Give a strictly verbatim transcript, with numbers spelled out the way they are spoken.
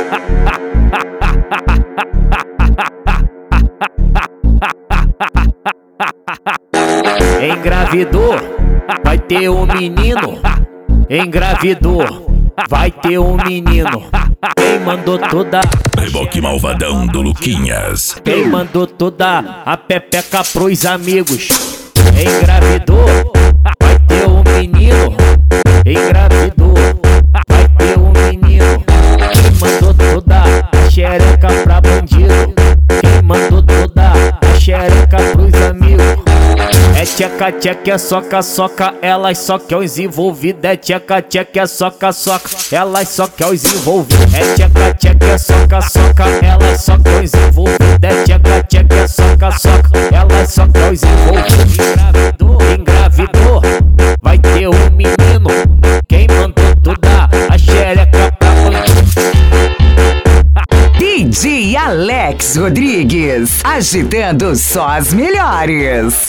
Engravidou, vai ter um menino. Engravidou, vai ter um menino. Quem mandou toda Reboque malvadão do Luquinhas. Quem mandou toda a pepeca pros amigos. Engravidou, vai ter um menino. Engravidou, vai ter um menino. Quem mandou toda a xereca pra bandido. Quem mandou toda a xereca pros amigos. É tcheca, tcheca, é soca, soca, elas só quer os envolvidos. É tcheca, tcheca, é soca, soca, elas só quer os envolvidos. É tcheca, tcheca, é soca, soca, elas só quer os envolvidos. É tcheca, tcheca, é soca, soca, elas só quer os envolvidos. Engravidou, engravidou, vai ter um menino. Quem mandou toda a xereca pra bandido? D J Alex Rodrigues, agitando só as melhores.